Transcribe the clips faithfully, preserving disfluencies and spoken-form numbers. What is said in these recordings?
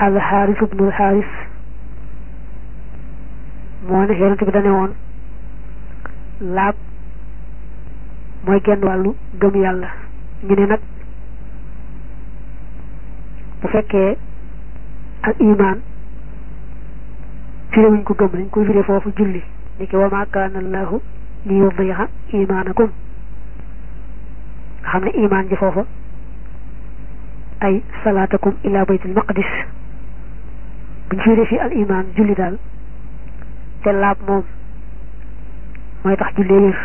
al Xaaris ibnul Xaaris moo ne yonent bi dane woon laab mooy genn wàllu gëm yàlla. ñu ne nag bu fekkee ak imaan firé wuñ ko gëm dañ koy firé foofu julli ni ki wa maa kaana allaahu li yudii'a imaanakum nga xam ne imaan ji foofa ay salaatakum ila baytul maqdis buñ firé fi al imaan julli daal te laab moom mooy tax julli wér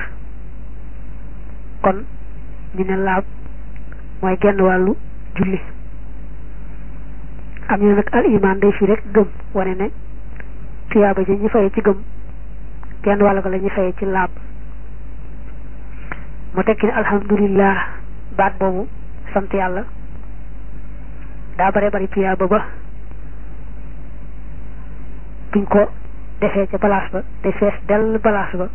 kon ñu ne laab mooy genn wàllu julli. am ñu ne nag al iman day fii rek gëm wane ne tuyaaba ji ñu fayee ci gëm genn wàll ko la ñu fayee ci laab. mu tekki ne alhamdulillah baat boobu sant yàlla daa bare bari tuyaaba ba buñ ko defee ca balaas ba day fees dell balaas ba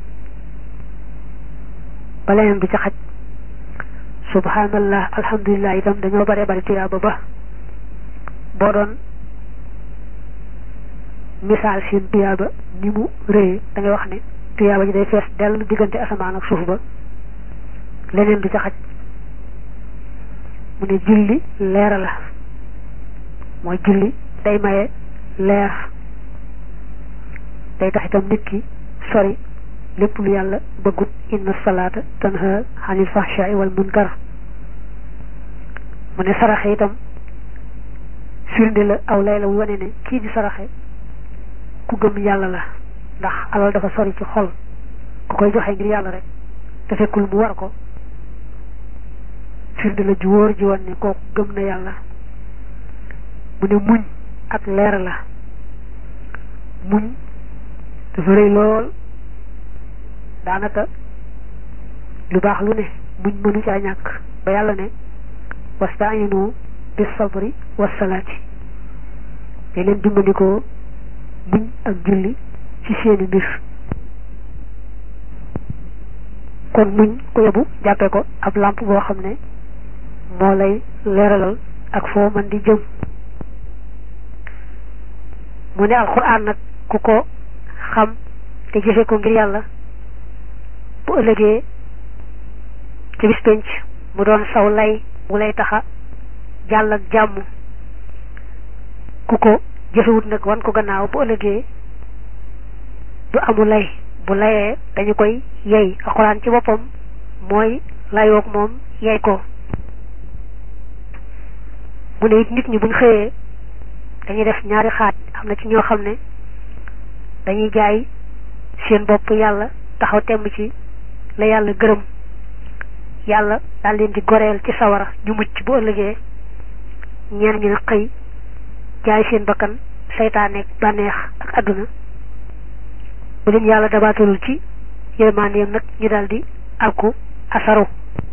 ba leneen du ca xaj. subhanallah alhamdulillah itam dañoo bare bari tuyaaba ba boo doon misaal seen tuyaaba ni mu rëy da ngay wax ne tuyaaba ji day fees dell diggante asamaan ak suuf ba leneen du ca xaj. mu ne julli leera la mooy julli day maye leer day tax itam nit ki sori lépp lu yàlla bëggut inna salaata tanha anil fahshaai wal munkar. mu ne saraxe itam firnde la aw lay la wu wane ne kii di saraxe ku gëm yàlla la ndax alal dafa sori ci xol ku koy joxe ngir yàlla rek te fekkul mu war ko firnde la ju wóor ji wane ne kooku gëm na yàlla. mu ne muñ ak leer la muñ dafa rëy lool daanaka lu baax lu ne muñ mënu caa ñàkk ba yàlla ne wastaayinu bis sabri wassalaati te leen dimbandikoo muñ ak julli ci seeni mbir. kon muñ ku yebu jàppe ko ab làmp boo xam ne moo lay leeralal ak foo mën di jëm. mu ne alxuraan nag ku ko xam te jëfe ko ngir yàlla bu ëllëgee ci bis penc mu doon saw lay bu lay taxa jàll ak jàmm. ku ko jëfewut nag wan ko gannaaw bu ëllëgee du amu lay bu layee dañu koy yey alxuraan ci boppam mooy layoog moom yey ko. mu ne it nit ñi buñ xëyee dañuy def ñaari xaaj am na ci ñoo xam ne dañuy jaay seen bopp yàlla taxaw temm ci la yàlla gërëm yàlla daal leen di goreel ci sawara ñu mucc bu ëllëgee. ñeen ñi nag xëy jaay seen bakkan saytaaneeg bànneex ak àdduna bu leen yàlla dabaatalul ci yërmandeem nag ñu daal di alku asaru.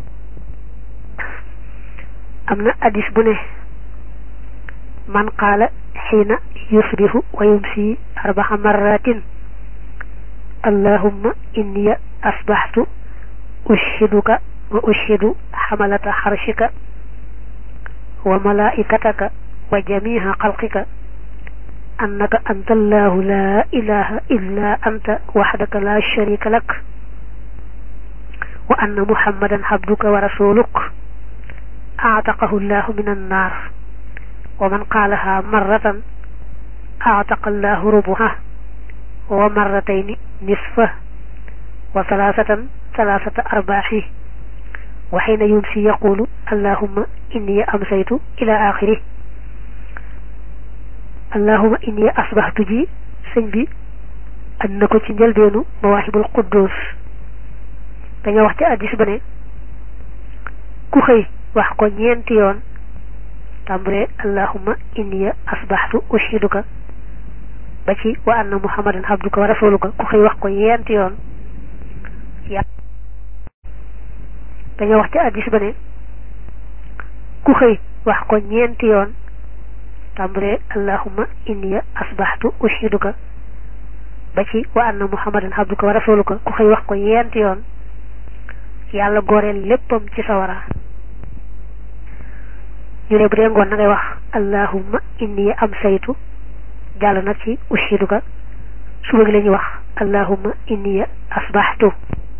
am na addis bu ne man qaala xiina yusbihu wa yumsi arbaxa marratin allahumma inni asbaxtu ushiduka wa ushidu xamalata xarshika wa malaikataka wa jamiha xalqika annaka anta allahu la ilaha illa anta waxdaka la sharika lak wa anna muhammadan abduka wa rasuluk aataqahu llahu min annar wa man qaalaha marratan aataqa allahu rubuha wa marratayni nisfa wa thalathatan thalathata arbaaxi wa xiina yumsi yaqulu allahumma inni amsaytu ila axiri. allahumma inni asbaxtu ji sëñ bi and na ko ci njëlbeenu mawaahibul quddus dañoo wax ci addis ba ne ku xëy wax ko ñeenti yoon tàmbalee allahumma inni asbaxtu ushiduka ba ci wa anna muhammadan abduka wa rasuluka ku xëy wax ko ñeenti yoon ya dañoo wax ci addis ba ne ku xëy wax ko ñeenti yoon tàmbalee allahumma inni asbaxtu ushiduka ba ci wa anna muhammadan abduka wa rasuluka ku xëy wax ko ñeenti yoon yàlla goreel léppam ci sawara. ñu ne bu dee ngoon na ngay wax allahumma inni amsaytu jàll nag ci ushiduka. suba gi la ñuy wax allahumma inni asbahtu.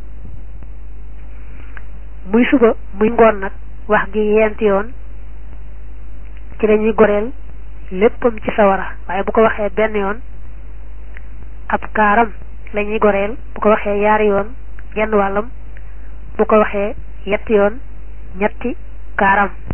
muy suba muy ngoon nag wax gi yent yoon ci lañuy goreel léppam ci sawara, waaye bu ko waxee benn yoon ab kaaram lañuy goreel, bu ko waxee yaari yoon genn wàllam, bu ko waxee yetti yoon ñetti kaaram.